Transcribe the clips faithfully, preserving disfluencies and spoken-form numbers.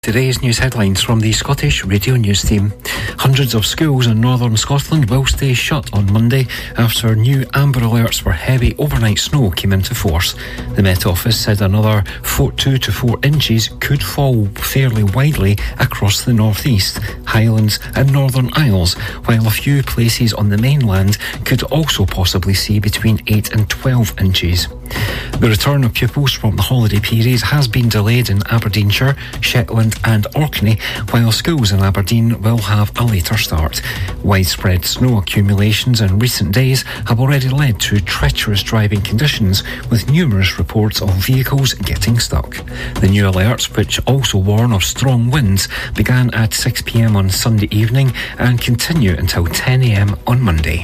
Today's news headlines from the Scottish Radio News team. Hundreds of schools in northern Scotland will stay shut on Monday after new amber alerts for heavy overnight snow came into force. The Met Office said another four, two to four inches could fall fairly widely across the northeast, Highlands and Northern Isles, while a few places on the mainland could also possibly see between eight and twelve inches. The return of pupils from the holiday period has been delayed in Aberdeenshire, Shetland and Orkney, while schools in Aberdeen will have a later start. Widespread snow accumulations in recent days have already led to treacherous driving conditions, with numerous reports of vehicles getting stuck. The new alerts, which also warn of strong winds, began at six p m on Sunday evening and continue until ten a m on Monday.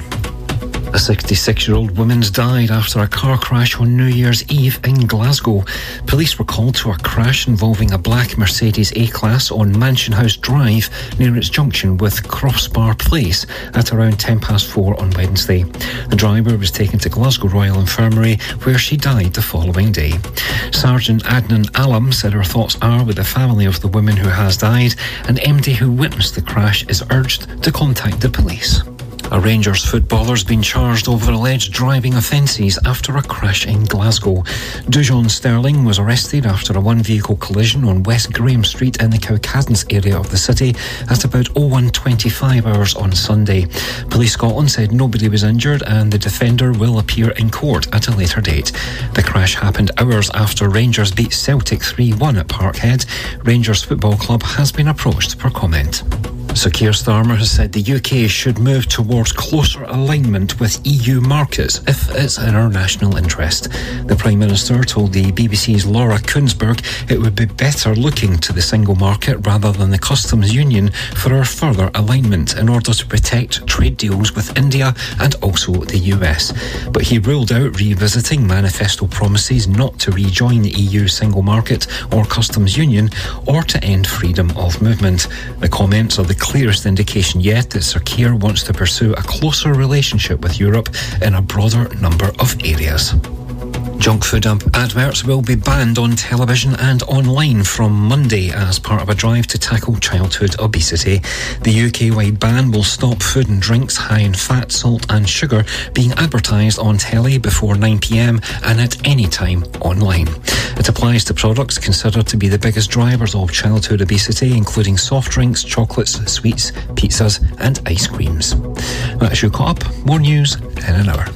A sixty-six-year-old woman's died after a car crash on New Year's Eve in Glasgow. Police were called to a crash involving a black Mercedes A-Class on Mansion House Drive near its junction with Crossbar Place at around ten past four on Wednesday. The driver was taken to Glasgow Royal Infirmary, where she died the following day. Sergeant Adnan Alam said her thoughts are with the family of the woman who has died. An M D who witnessed the crash is urged to contact the police. A Rangers footballer's been charged over alleged driving offences after a crash in Glasgow. Dujon Sterling was arrested after a one-vehicle collision on West Graham Street in the Cowcaddens area of the city at about oh one twenty-five hours on Sunday. Police Scotland said nobody was injured and the defender will appear in court at a later date. The crash happened hours after Rangers beat Celtic three one at Parkhead. Rangers Football Club has been approached for comment. Sir Keir Starmer has said the U K should move towards closer alignment with E U markets if it's in our national interest. The Prime Minister told the B B C's Laura Kuenssberg it would be better looking to the single market rather than the customs union for our further alignment in order to protect trade deals with India and also the U S. But he ruled out revisiting manifesto promises not to rejoin the E U single market or customs union or to end freedom of movement. The comments are the clearest indication yet that Sir Keir wants to pursue a closer relationship with Europe in a broader number of areas. Junk food adverts will be banned on television and online from Monday as part of a drive to tackle childhood obesity. The U K-wide ban will stop food and drinks high in fat, salt and sugar being advertised on telly before nine p m and at any time online. It applies to products considered to be the biggest drivers of childhood obesity, including soft drinks, chocolates, sweets, pizzas and ice creams. That's you caught up. More news in an hour.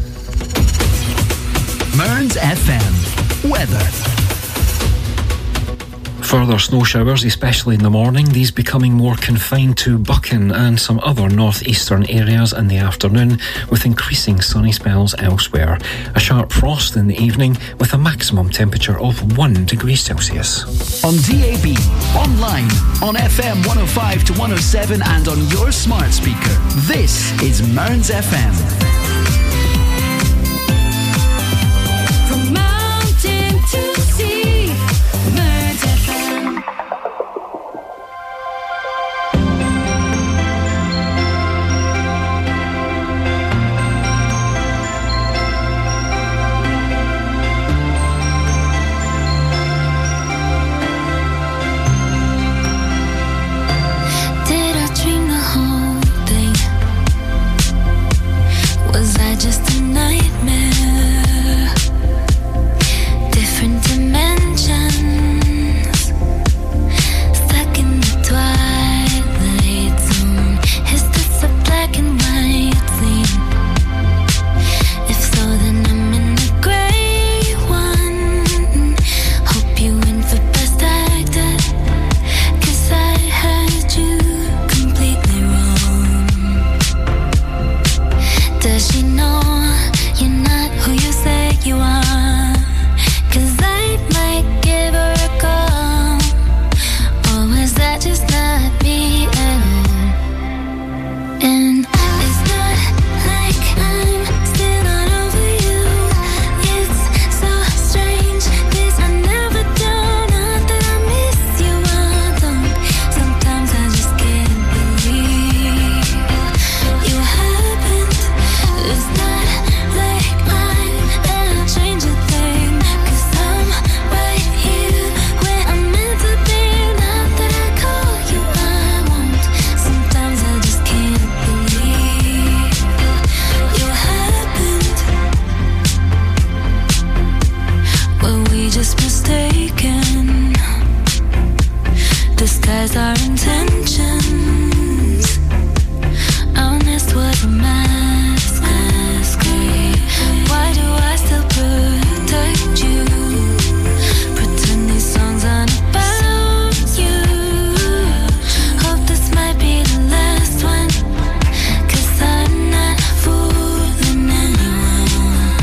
Mearns F M. Weather. Further snow showers, especially in the morning, these becoming more confined to Buchan and some other northeastern areas in the afternoon, with increasing sunny spells elsewhere. A sharp frost in the evening with a maximum temperature of one degree Celsius. On D A B, online, on F M one oh five to one oh seven and on your smart speaker. This is Mearns F M. To see Mearns F M. Did I dream the whole thing? Was I just a nightmare? Different dimensions, stuck in the twilight zone. Is this a black and white scene? If so, then I'm in the grey one. Hope you win for best actor, 'cause I heard you completely wrong. Does she know you're not who you say you are? 'Cause I might give her a call. Or was that just not me at all? And it's not like I'm still not over you. It's so strange, 'cause I never do. Not that I miss you, I don't. Sometimes I just can't believe you happened. It's not like I'm gonna change a thing. I'm right here where I'm meant to be. Not that I disguise our intentions. Honest was a mask. Why do I still protect you? Pretend these songs aren't about you. Hope this might be the last one, 'cause I'm not fooling anyone.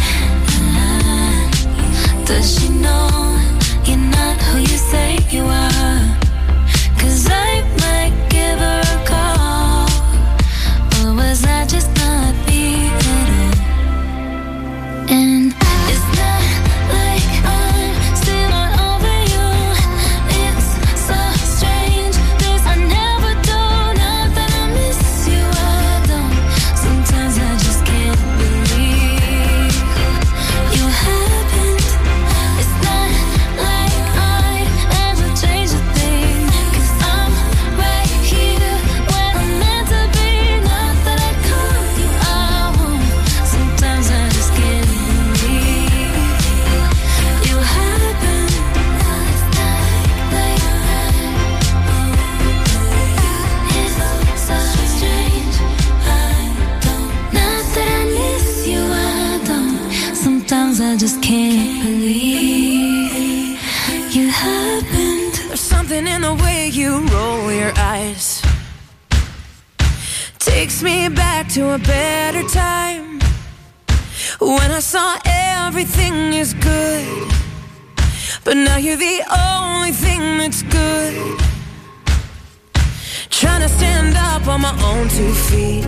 Does she know you're not who you say you are? 'Cause I might give her a call. Or was I just not being at all? And it's not like I'm still not over you. It's so strange, 'cause I never do. Not that I miss you, I don't. Sometimes I just can't believe you happened. It's not like I'd ever change a thing, 'cause I'm right here where I'm meant to be. Not that I call you out. Sometimes I just can't believe you happened. It's not like it's so strange, I don't. Not that I miss you, I don't. Sometimes I just can't believe you happened. There's something in the way you roll your eyes. Takes me back to a better time, when I saw everything is good. But now you're the only thing that's good. Trying to stand up on my own two feet.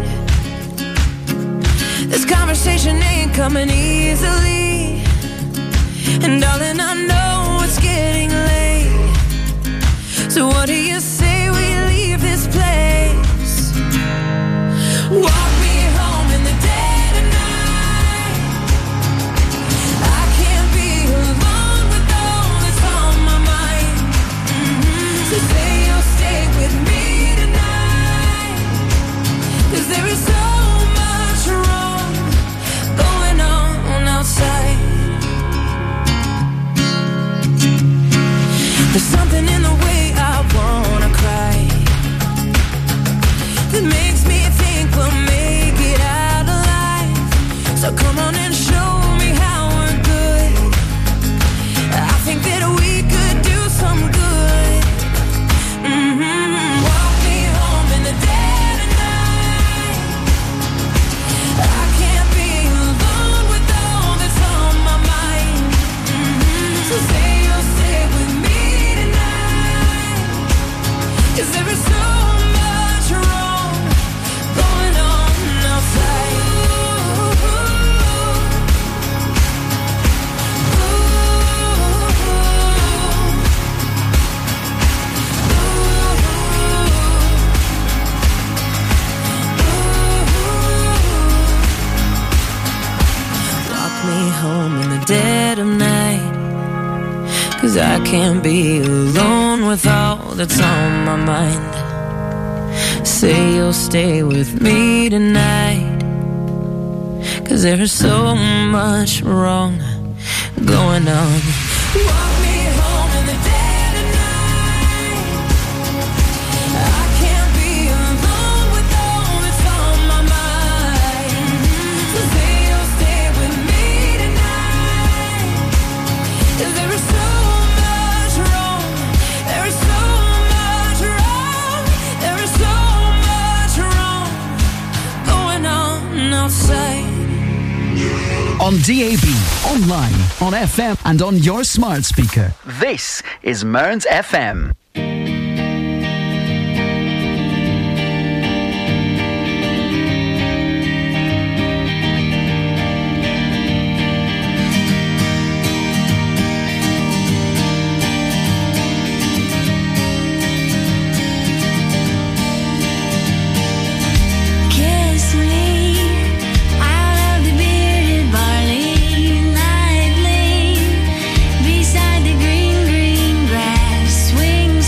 This conversation ain't coming easily. And darling, I know it's getting late. So what do you say we leave this place? Walk me home in the dead of night. I can't be alone with all that's on my mind. Mm-hmm. So say you'll stay with me tonight, 'cause there is so much wrong going on outside. There's something in the way I wanna cry that makes me think we'll make it out alive. So come on and show me how we're good. I think that we could do some good. Mm-hmm. Walk me home in the dead of night. I can't be alone with all that's on my mind. Mm-hmm. So say you'll stay with me tonight, 'cause there is so much wrong going on outside. Walk me home in the dead of night, 'cause I can't be alone with all that's on my mind. Say you'll stay with me tonight, 'cause there's so much wrong going on. Walk me home in the dead of night. I can't be alone with all that's on my mind. So say you'll stay with me tonight, 'cause there is so much wrong. There is so much wrong. There is so much wrong going on outside. On D A B, online, on F M, and on your smart speaker. This is Mearns F M. Kiss me out of the bearded barley nightly, beside the green, green grass. Swing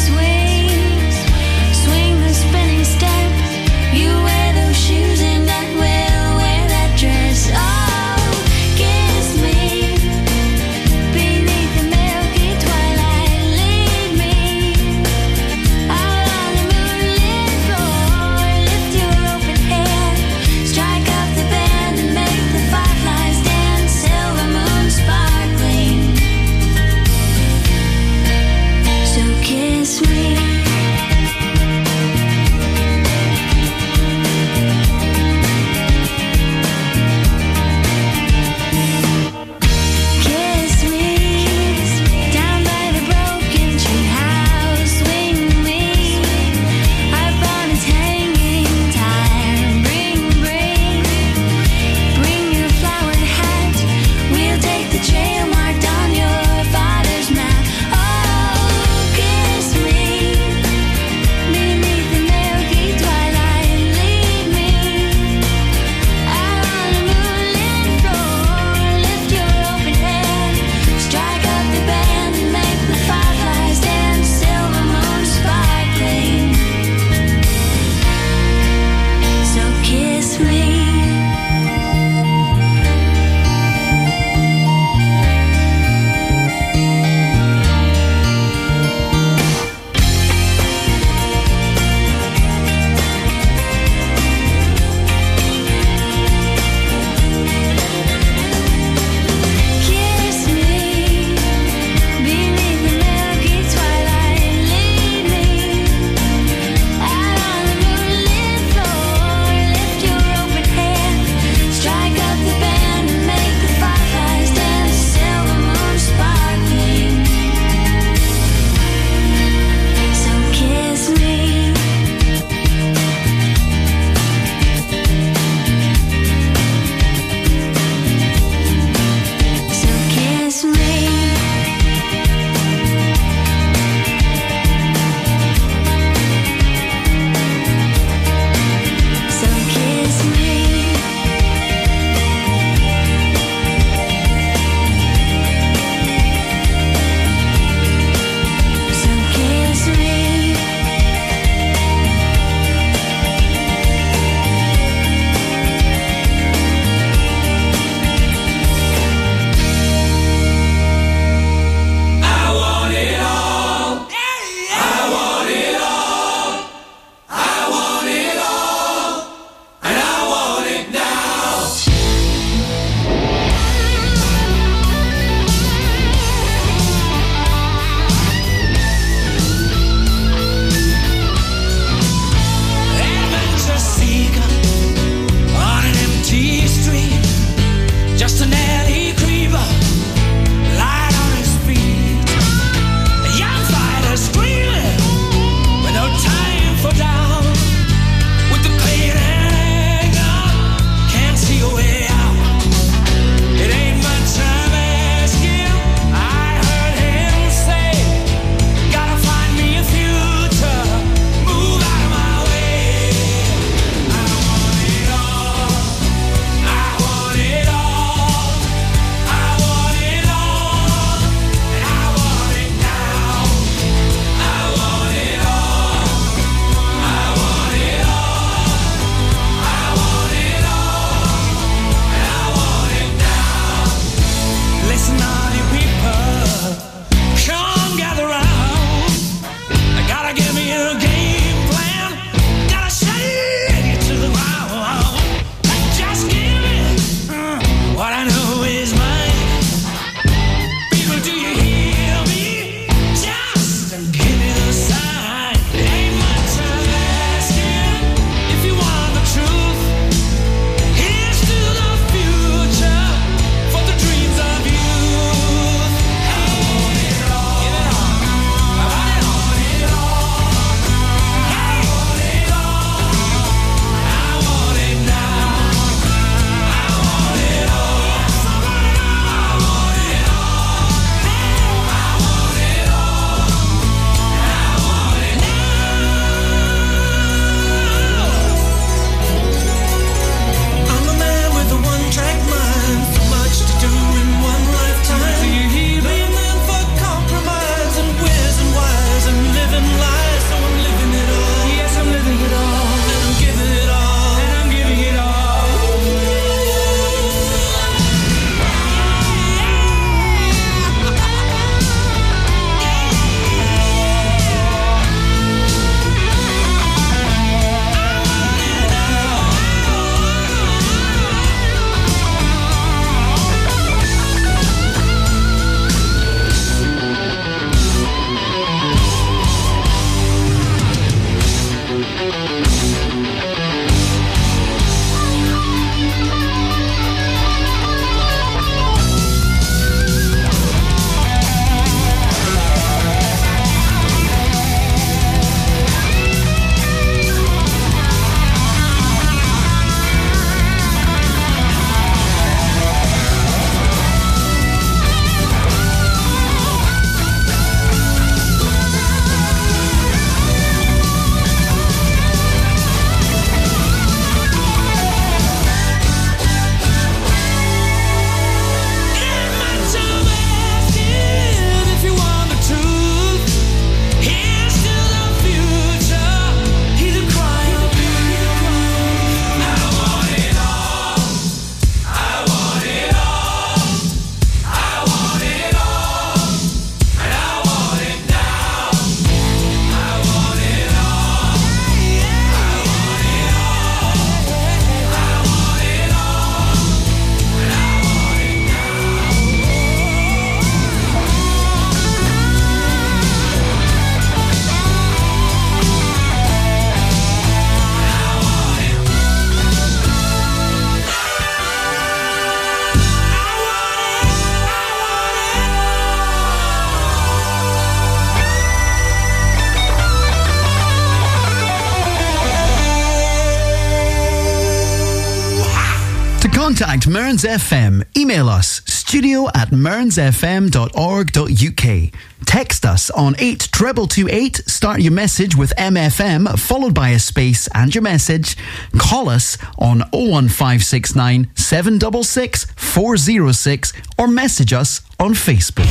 Contact Mearns F M. Email us studio at mearns f m dot org dot u k. Text us on eight two two eight. Start your message with M F M followed by a space and your message. Call us on oh one five six nine, seven six six, four oh six or message us on Facebook.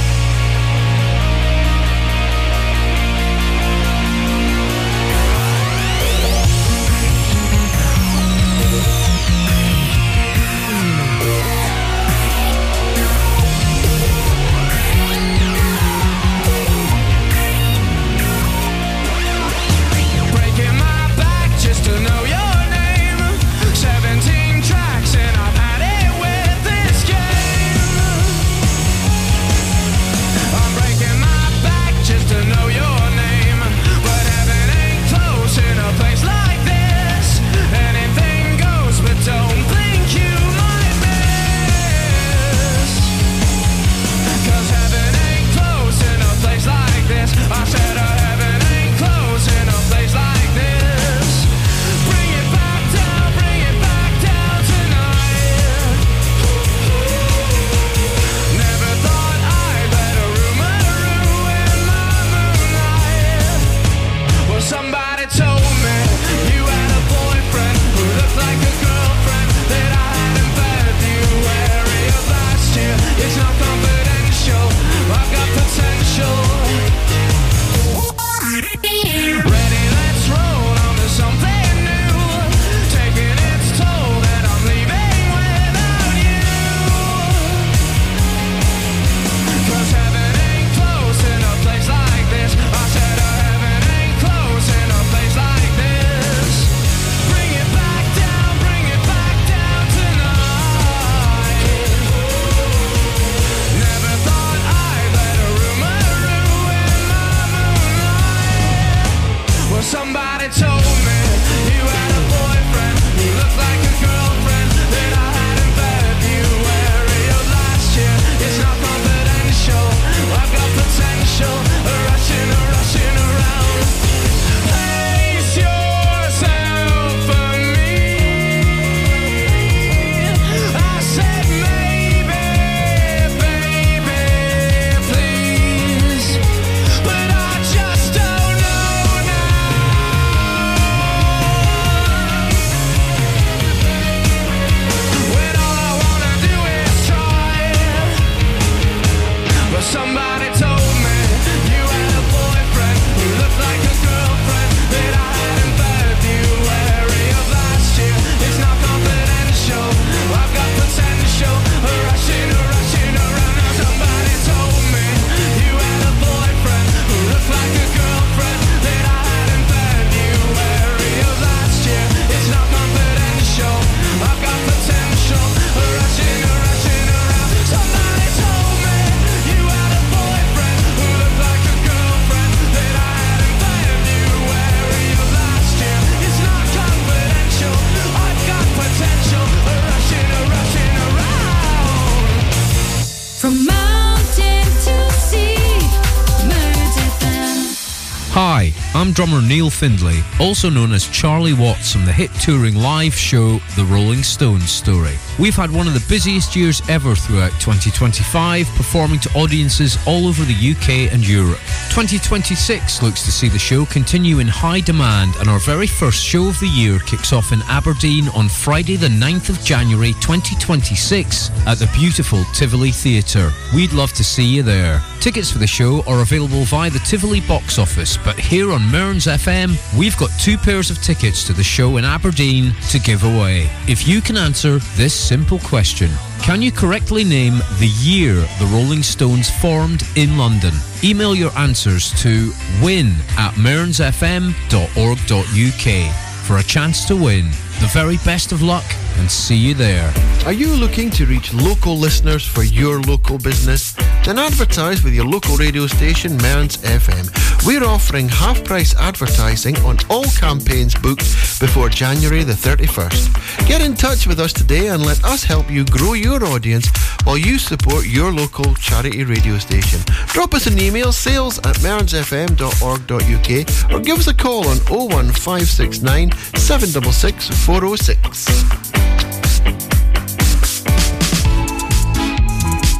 I'm drummer Neil Findlay, also known as Charlie Watts from the hit touring live show The Rolling Stones Story. We've had one of the busiest years ever throughout twenty twenty-five, performing to audiences all over the U K and Europe. twenty twenty-six looks to see the show continue in high demand, and our very first show of the year kicks off in Aberdeen on Friday the ninth of January twenty twenty-six at the beautiful Tivoli Theatre. We'd love to see you there. Tickets for the show are available via the Tivoli box office, but here on Mearns F M, we've got two pairs of tickets to the show in Aberdeen to give away. If you can answer this simple question, can you correctly name the year the Rolling Stones formed in London? Email your answers to win at mearns f m dot org dot u k for a chance to win. The very best of luck, and see you there. Are you looking to reach local listeners for your local business? Then advertise with your local radio station, Mearns F M. We're offering half-price advertising on all campaigns booked before January the thirty-first. Get in touch with us today and let us help you grow your audience while you support your local charity radio station. Drop us an email, sales at mearns f m dot org dot u k, or give us a call on oh one five six nine, seven six six, four oh six.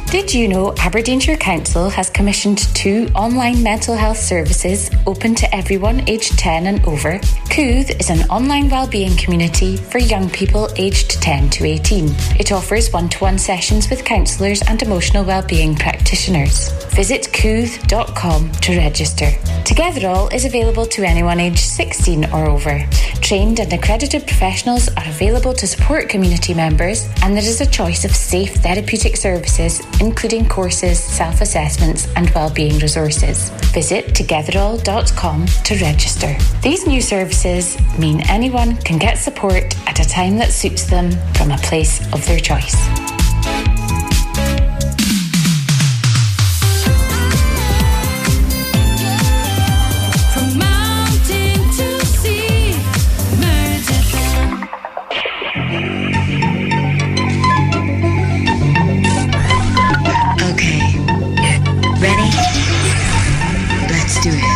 Did you know Aberdeenshire Council has commissioned two online mental health services open to everyone aged ten and over? Cooth is an online wellbeing community for young people aged ten to eighteen. It offers one-to-one sessions with counsellors and emotional wellbeing practitioners. Visit cooth dot com to register. Togetherall is available to anyone aged sixteen or over. Trained and accredited professionals are available to support community members, and there is a choice of safe therapeutic services, including courses, self-assessments and wellbeing resources. Visit togetherall dot com to register. These new services mean anyone can get support at a time that suits them from a place of their choice. Do it.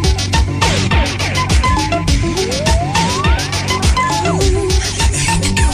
Here we go.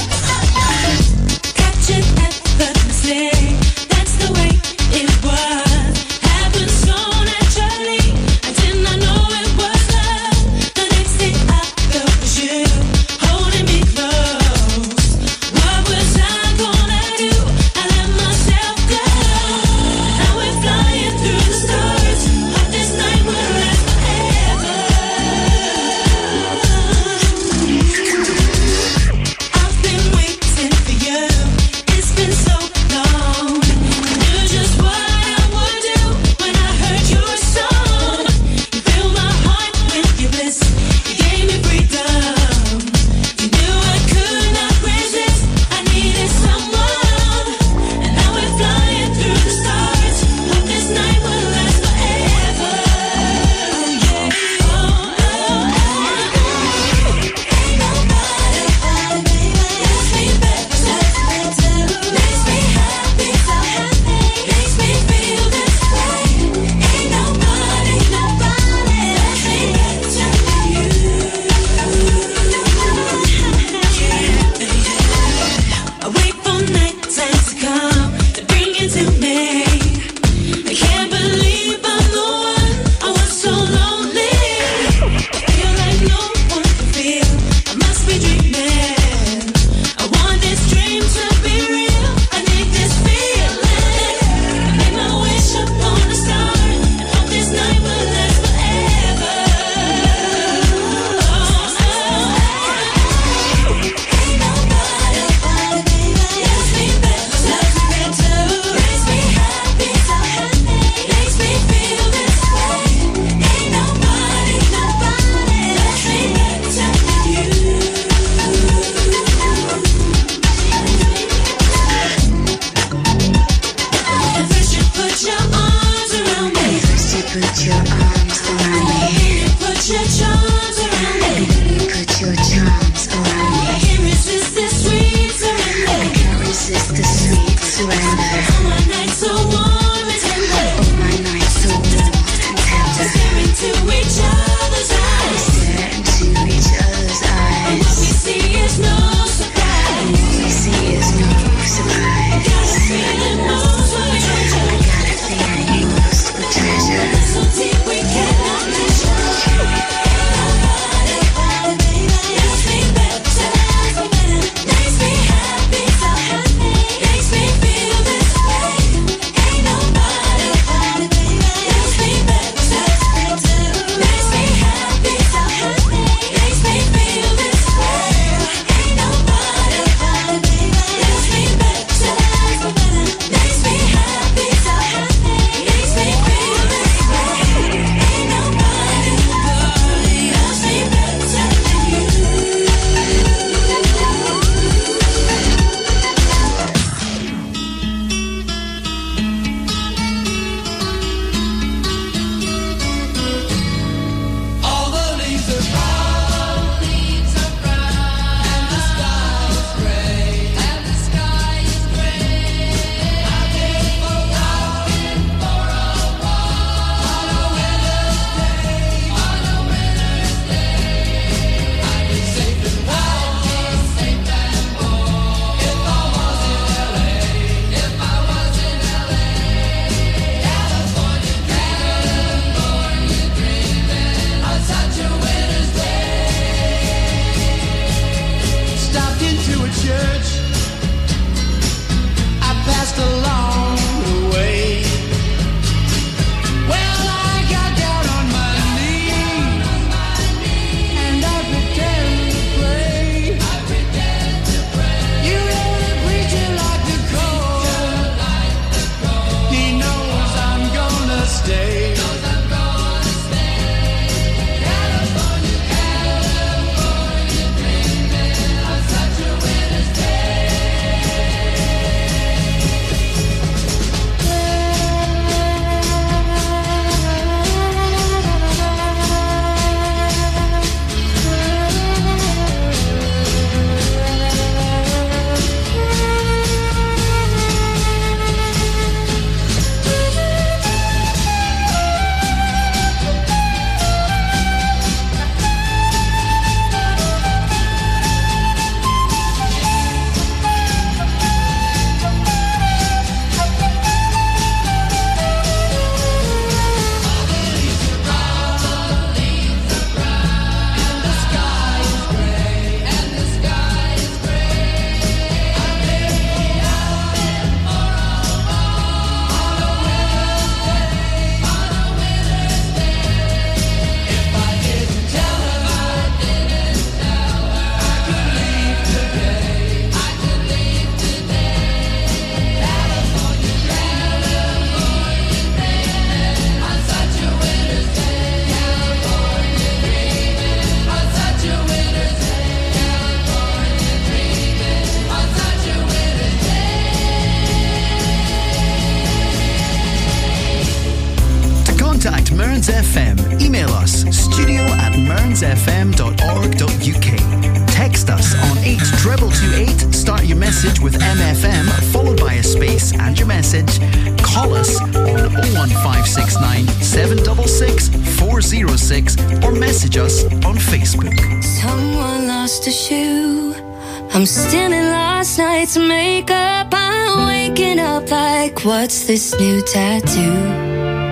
Email us studio at mearns f m dot org dot u k. Text us on eight two two eight. Start your message with M F M followed by a space and your message. Call us on oh one five six nine, seven six six, four oh six or message us on Facebook. Someone lost a shoe. I'm stealing last night's makeup. I'm waking up like, what's this new tattoo?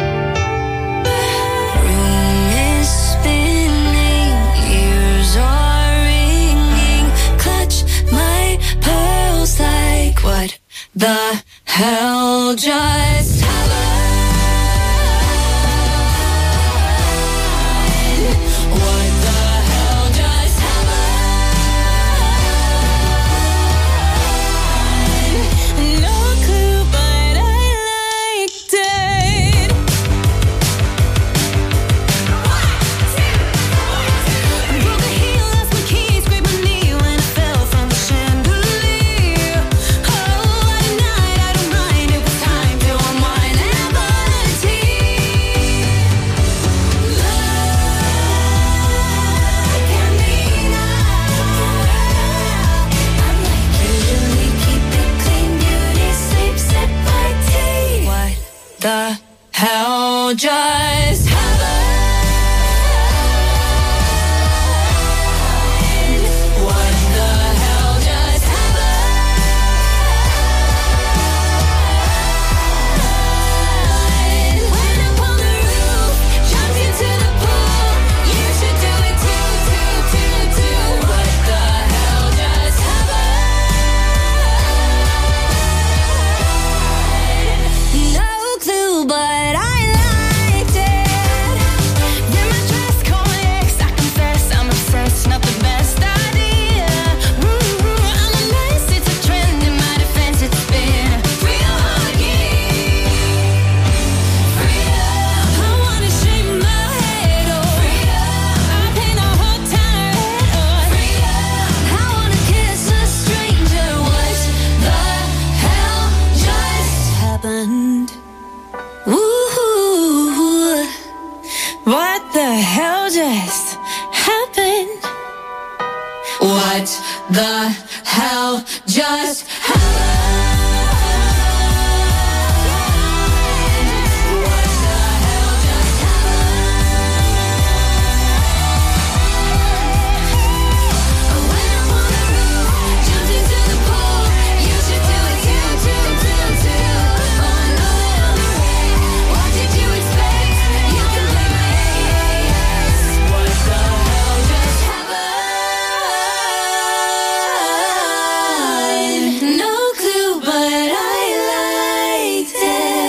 Like what the hell just happened? What the hell just happened? No clue, but I liked it. One, two, one, two. I broke a heel, lost my keys, scraped my knee when I fell from the chandelier. The hell just happened? What the hell just happened? Went up on the roof, jumped into the pool. You should do it too, too, too, too. What the hell just happened? No clue, but I liked it. Then my dress called my ex. I confess I'm obsessed, not the best idea. Ooh, I'm a mess, it's a trend. In my defense, it's been real huggy. Freedom, I wanna shake my head off. Freedom, I paint the whole town red. Freedom, I wanna kiss a stranger. What the hell just happened? Ooh, what the hell just happened? What the hell just happened? What the hell just happened? I went up on the roof, jumped into the pool. You should do it too, too, too, too. Oh, I know that I'm the way. What did you expect? You can play my ass. What the hell just happened? No clue, but I liked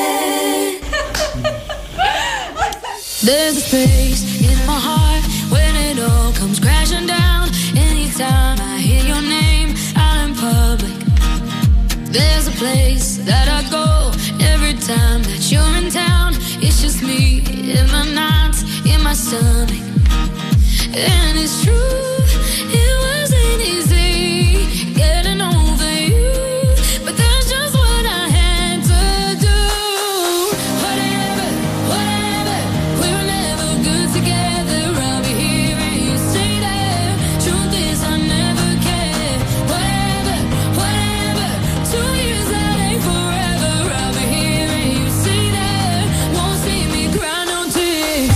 it. There's a space in my heart when it all comes crashing down. Anytime I hear your name out in public, there's a place that I go every time that you're in town. It's just me in my nights, in my stomach. And it's true, it wasn't easy getting over you, but that's just what I had to do. Whatever, whatever, we were never good together. I'll be here and you stay there. Truth is I never cared. Whatever, whatever, two years that ain't forever. I'll be here and you stay there. Won't see me cry no tears.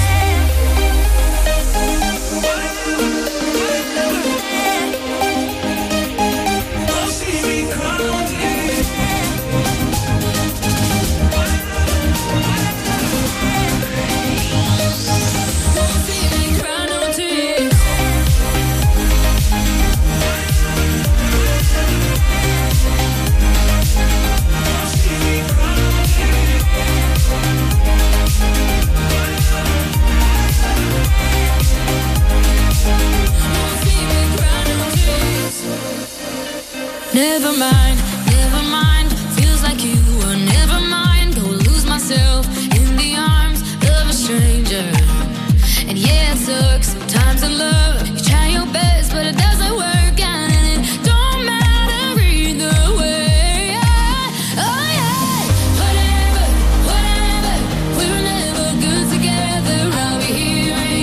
Never mind, never mind. Feels like you were never mind. Go lose myself in the arms of a stranger. And yeah, it sucks sometimes in love. You try your best, but it doesn't work out, and it don't matter either way. Oh yeah, whatever, whatever. We were never good together. I'll be here and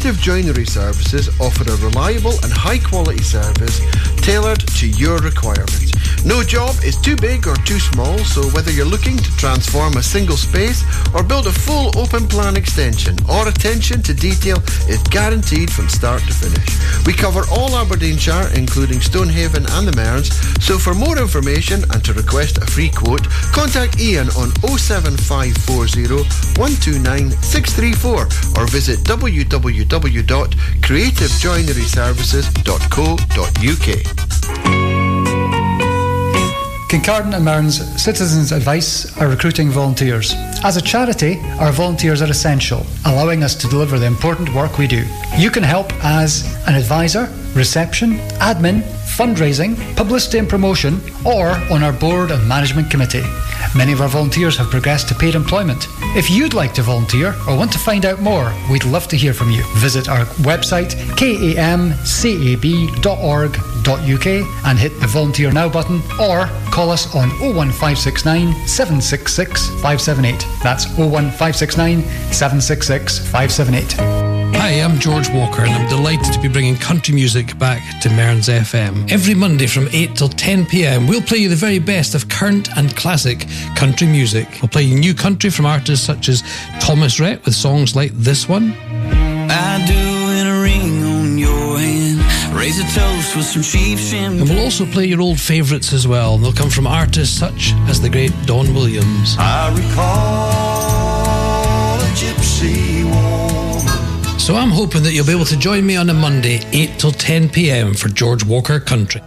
Creative Joinery Services offer a reliable and high-quality service tailored to your requirements. No job is too big or too small, so whether you're looking to transform a single space or build a full open plan extension, our attention to detail is guaranteed from start to finish. We cover all Aberdeenshire, including Stonehaven and the Mearns, so for more information and to request a free quote, contact Ian on oh seven five four oh, one two nine, six three four or visit w w w dot creative joinery services dot co dot u k. Kincardine and Mearns Citizens Advice are recruiting volunteers. As a charity, our volunteers are essential, allowing us to deliver the important work we do. You can help as an advisor, reception, admin, fundraising, publicity and promotion, or on our board and management committee. Many of our volunteers have progressed to paid employment. If you'd like to volunteer or want to find out more, we'd love to hear from you. Visit our website k a m c a b dot org dot u k and hit the Volunteer Now button, or call us on oh one five six nine, seven six six, five seven eight. That's oh one five six nine, seven six six, five seven eight. Hi, I'm George Walker and I'm delighted to be bringing country music back to Mearns F M. Every Monday from eight till ten p m we'll play you the very best of current and classic country music. We'll play you new country from artists such as Thomas Rhett with songs like this one. I do in a ring on your hand, raise a toast with some cheap champagne. And we'll also play your old favourites as well. And they'll come from artists such as the great Don Williams. I recall a gypsy woman. So I'm hoping that you'll be able to join me on a Monday, eight till ten p m for George Walker Country.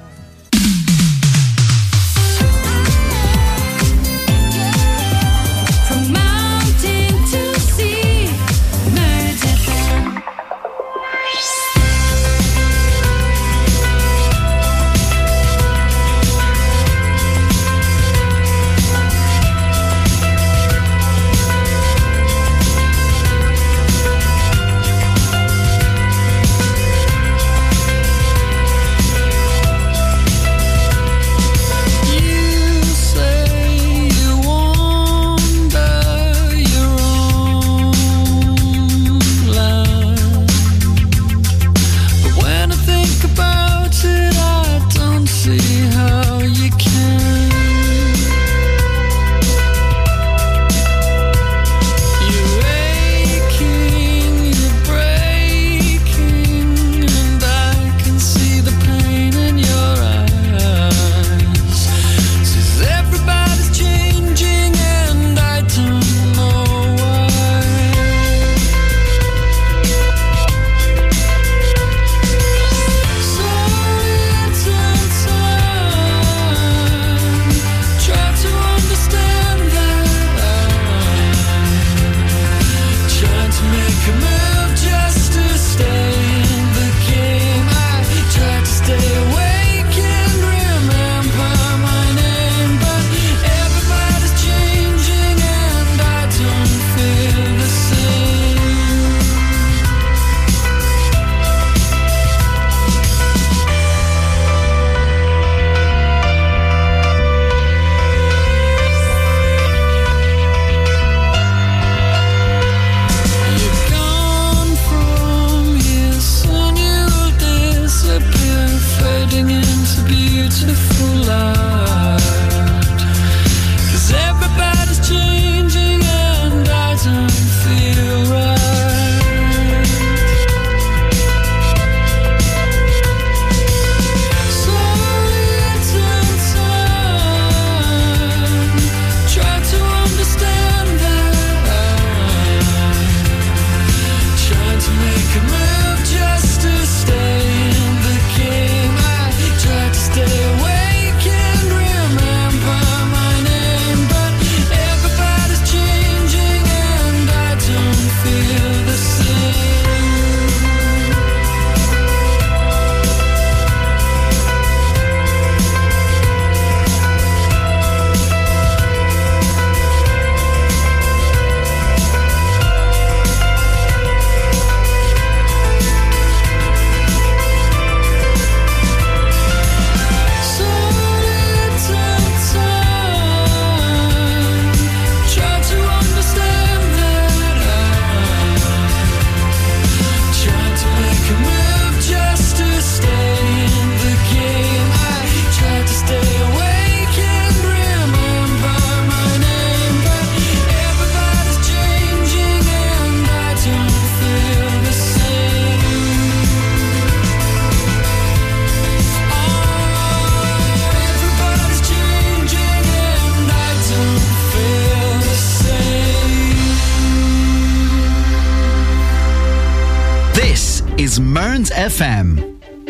is Mearns F M.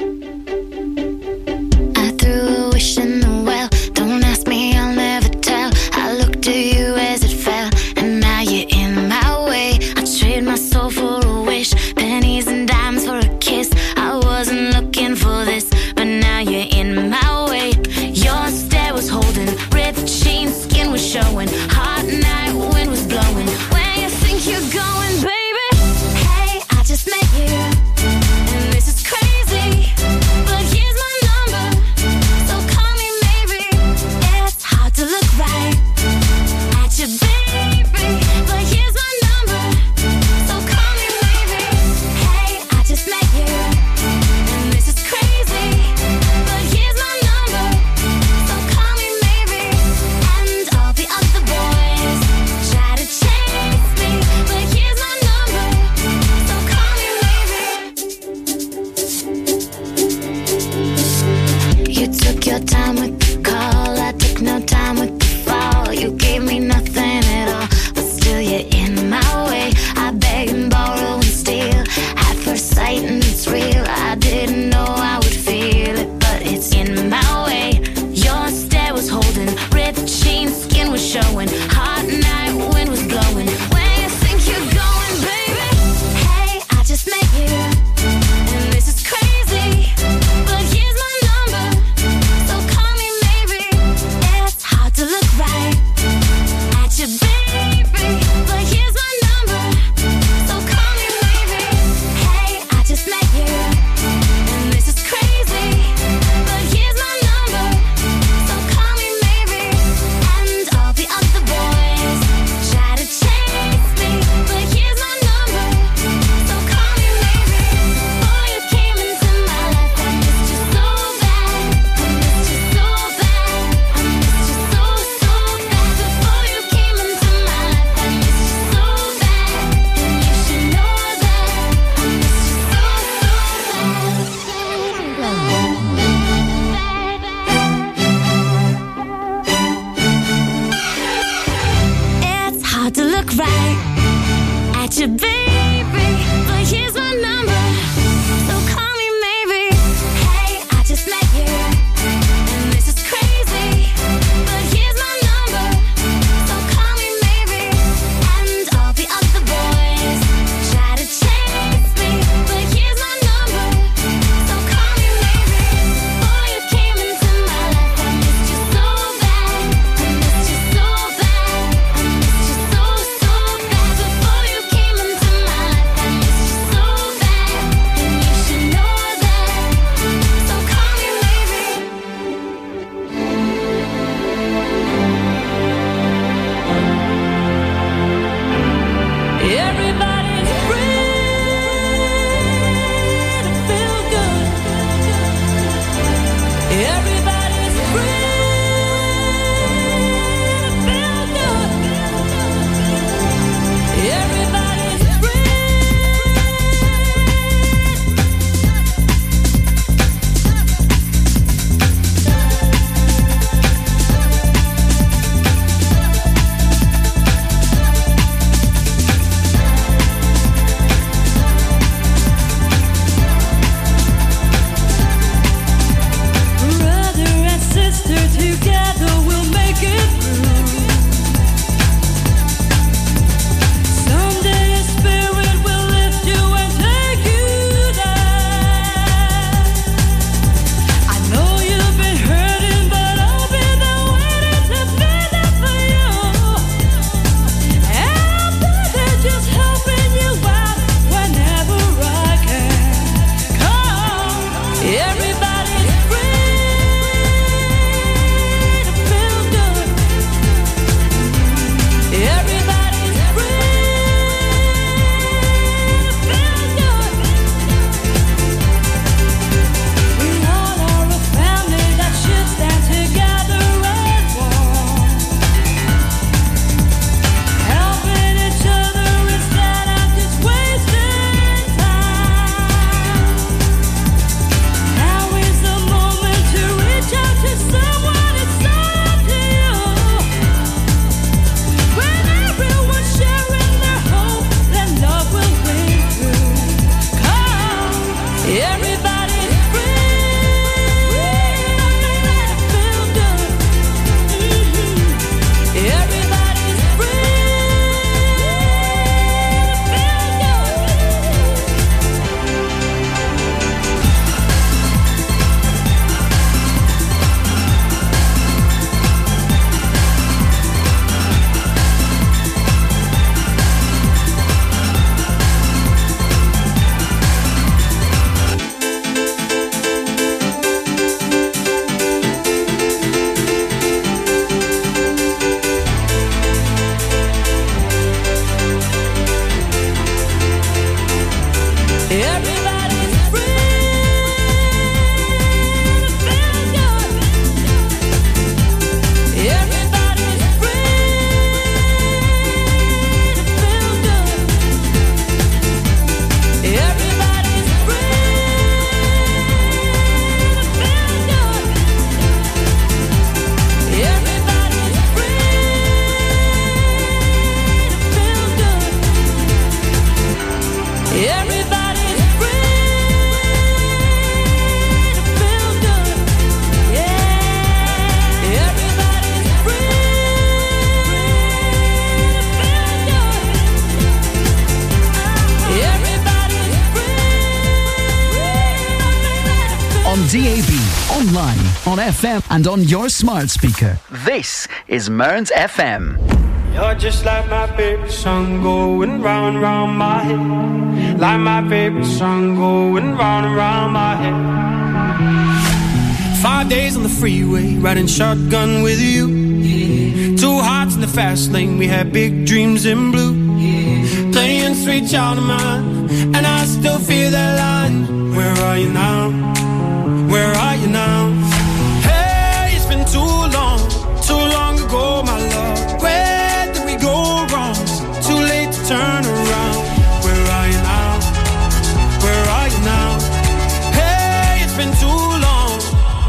I threw a wish in the well. Don't ask me, I'll never tell. I looked to you as it fell, and now you're in my way. I trade my soul for a wish, pennies and dimes for a kiss. I wasn't looking for this, but now you're in my way. Your stare was holding, ripped jeans, skin was showing. Hot night, wind was blowing. Where you think you're going, baby? Hey, I just met you, and this is crazy, but here's my number, so call me maybe. It's hard to look right at you, baby, but here's my number, so call me maybe. Hey, I just met you, and this is crazy, but here's my number, so call me maybe. And all the other boys try to chase me, but here's my number, so call me maybe. You took your time with the call, I took no time with the fall. You gave me nothing at all, but still you're in my way. I beg and borrow and steal at first sight, and it's real. I didn't know I would feel it, but it's in my way. Your stare was holding, ripped jeans, skin was showing. Hot night, wind was blowing. Where you think you're going, baby? Hey, I just met you, and this is crazy, but here's my number, so call me maybe. It's hard to look right at you, baby, but here's my number, so call me maybe. Hey, I just met you, and this is crazy, but here's my number, so call me maybe. And all the other boys try to chase me, but here's my number, so call me maybe. Before you came into my life, I missed you so bad, I missed you so bad, I missed you so, so bad. Before you came into my life, I missed you so bad, and you should know that I missed you so, so bad. It's hard to look right at you, baby, but here's my number, so call me maybe. Hey, I just met you, and this is crazy, but here's my number, so call me maybe. And all the other boys try to chase me, but here's my number, so call me maybe. Before you came into my life, I missed you so bad, I missed you so bad, I missed you so, so bad. Before you came into my D A B, online, on F M and on your smart speaker. This is Mearns F M. You're just like my favorite song going round and round my head. Like my favorite song going round and round my head. Five days on the freeway, riding shotgun with you. Yeah. Two hearts in the fast lane, we had big dreams in blue. Yeah. Playing sweet child of mine, and I still feel that line. Where are you now? Where are you now? Hey, it's been too long, too long ago, my love. Where did we go wrong? Too late to turn around. Where are you now? Where are you now? Hey, it's been too long.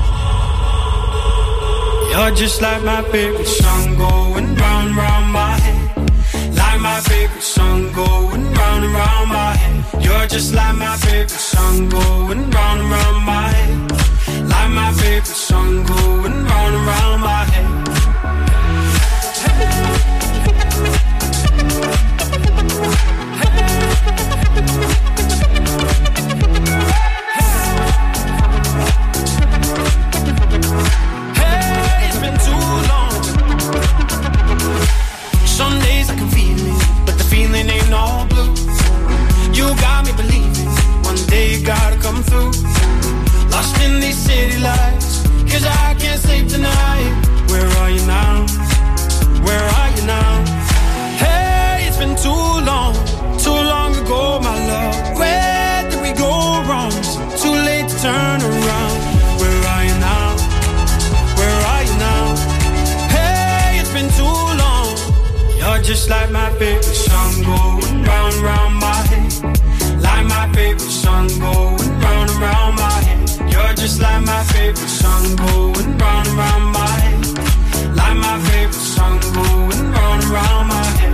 You're just like my favorite song going round, round my head. Like my favorite song going round and round my head. You're just like my favorite song going round and round my head. Like my favorite song going round and round my head. Hey, it's been too long. Some days I can feel it, but the feeling ain't all blue. You got me believing one day you gotta come through. Lost in these city lights, cause I can't sleep tonight. Where are you now? Where are you now? Hey, it's been too long, too long ago, my love. Where did we go wrong? Too late to turn around. Where are you now? Where are you now? Hey, it's been too long. You're just like my favorite song going round, round my head. Like my favorite song going round and round my head. You're just like my favorite song going round and round my head. Like my favorite song going round and round my head.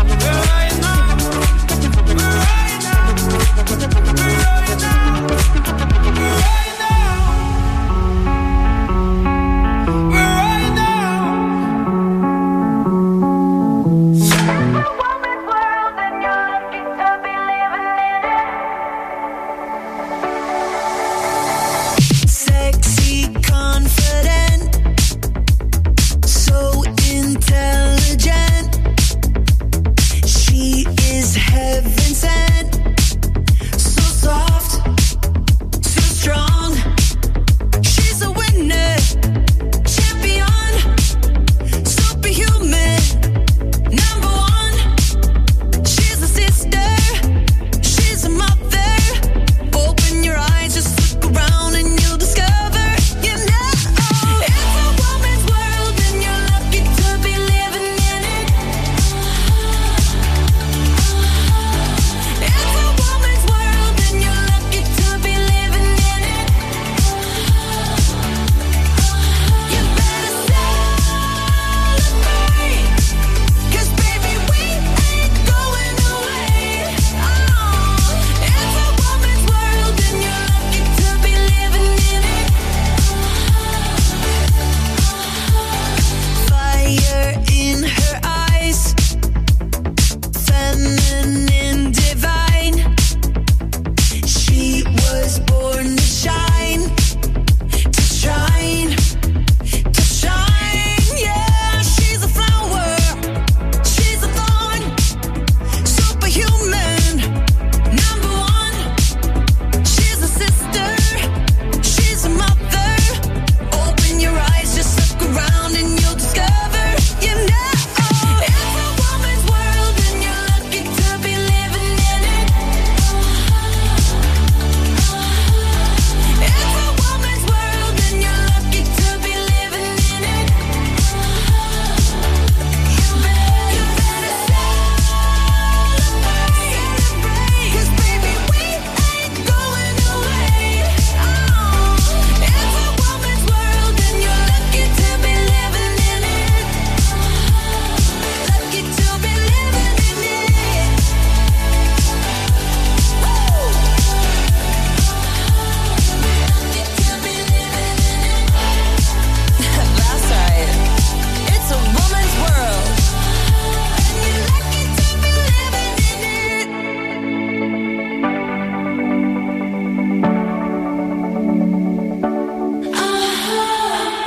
Where are you now? Where are you now? Where are you now?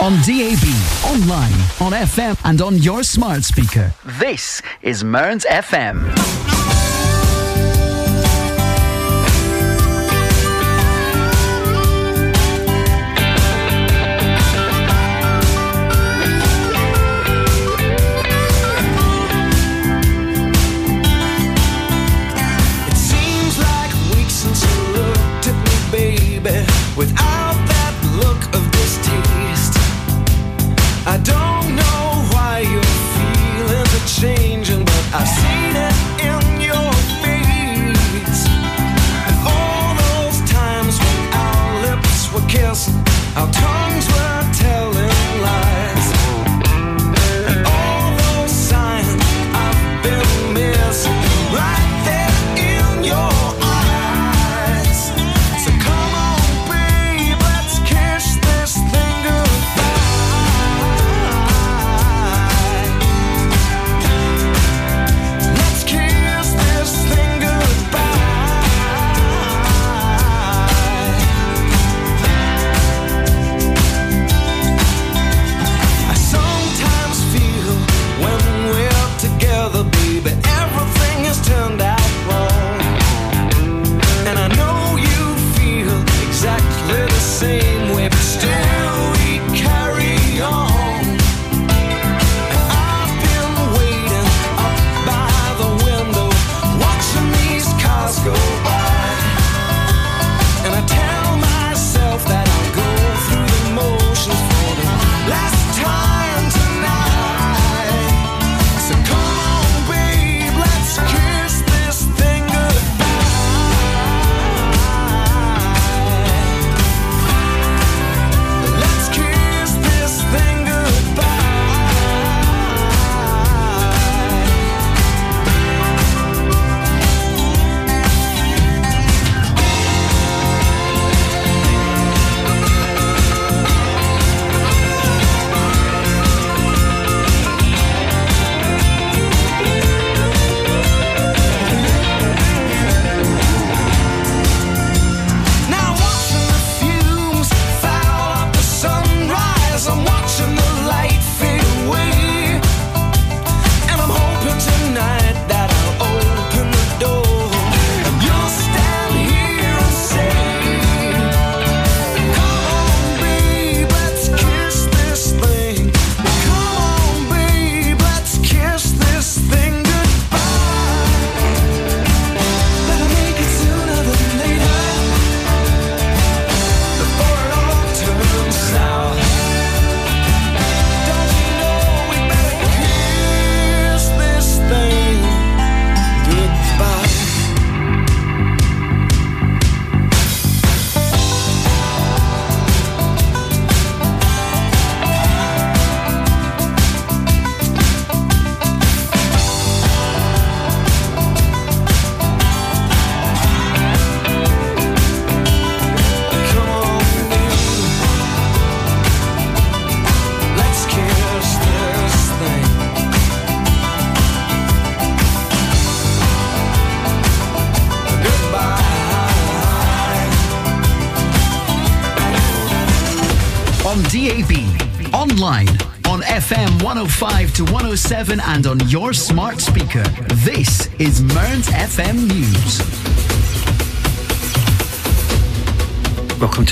On D A B, online, on F M and on your smart speaker. This is Mearns F M. Without that look of distaste, I don't know why your feelings are changing, but I've seen it in your face. And all those times when our lips were kissing, our tongues were telling lies. And all those signs I've been missing, right there in your eyes. So come on, turned out wrong, and I know you feel exactly the same way, but still we carry on. And I've been waiting up by the window, watching these cars go by, and I tell myself that I'll go through the motions for the last time tonight. So come on, babe, let's kiss this thing goodbye. Let's kiss this thing goodbye. Now watching the fumes foul up the sunrise, I'm watching the light fade away, and I'm hoping tonight that I'll open the door and you'll stand here and say, come on, babe, let's kiss this thing. Come on, babe, let's kiss this thing goodbye. Better make it sooner than later, before it all turns sour. Don't you know we better kiss this thing goodbye? Come on, babe, let's kiss this thing goodbye. On D A B, online, on F M one oh five to one oh seven and on your smart speaker. This is Mearns F M News. Welcome to